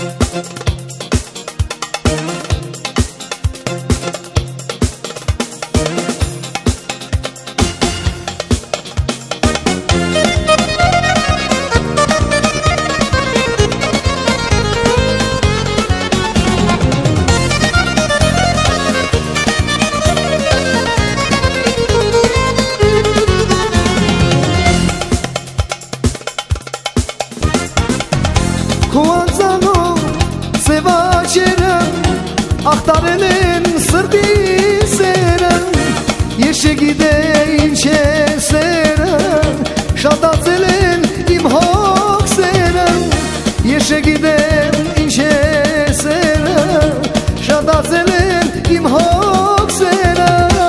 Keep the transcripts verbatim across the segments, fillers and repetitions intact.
Ախտարել են սրտի սերը, ես չգիտեին չէ սերը, շատացել են իմ հոգսերը, ես չգիտեմ ինչ է սերը, շատացել են իմ հոգսերը,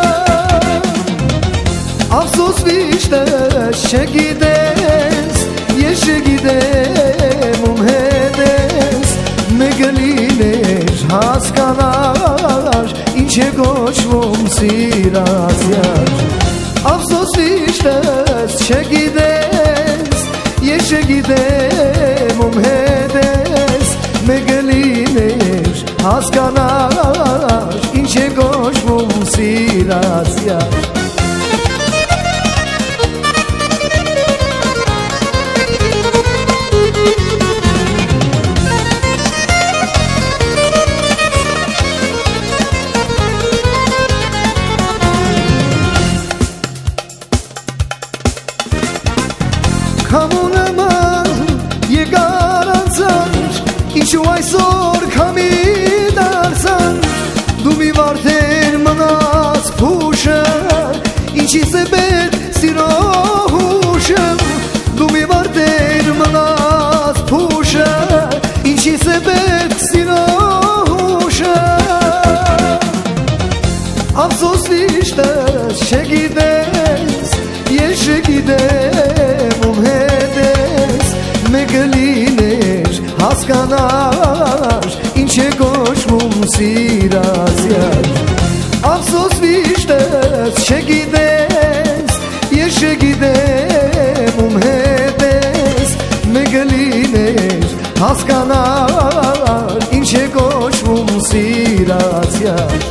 Ափսոս վիշտս չգիտես, ես չգիտեմ ում հետ ես, մեկլիներ հասկանար, ինչ է գոչվում սիրածյար, Ափսոս վիշտս չգիտես, ես չգիտեմ ում հետ ես, մեկլիներ հասկանար, ինչ է գոչվում սիրածյար Քամունման եկար անցանք, ինչու այսօր քամի դարձան, դու մի վարդեր մնաց փուշը, ինչիս է պետք սիրո հուշը, դու մի վարդեր մնաց փուշը, ինչիս է պետք սիրո հուշը, Ափսոս վիշտս չգիտես, ես չգիտեմ ում հետ ես, մեկլիներ հասկանար, ինչ է գոչվում սիրածյար, Ափսոս վիշտս չգիտես, ես չգիտեմ ում հետ ես, մեկլիներ հասկանար, ինչ է գոչվում սիրածյար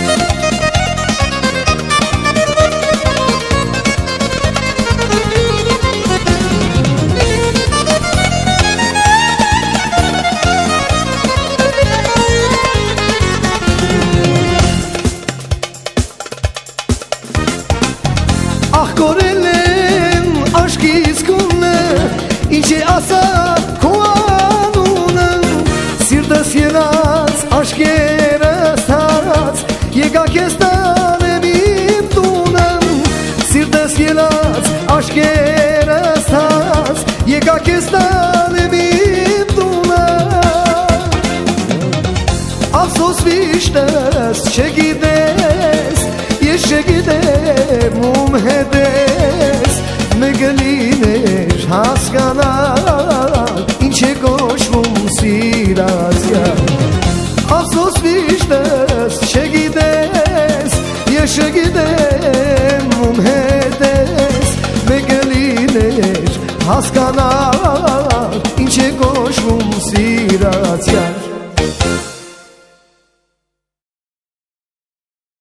Ախ կորել եմ աշկիս կունը, ինչ է ասա քո անունը, սիրտս ելած աշկերս թարած, եկա քեզ տանեմ իմ տունը, սիրտս ելած աշկերս թարած, եկա քեզ տանեմ իմ տունը, Ափսոս վիշտս չգիտես, ես չգիտեմ ում հետ ես, մեկլիներ հասկանալ, ինչ է գոչվում սիրածյար, Ափսոս վիշտս չգիտես, ես չգիտեմ ում հետ ես, մեկլիներ հասկանալ, ինչ է գոչվում սիրածյար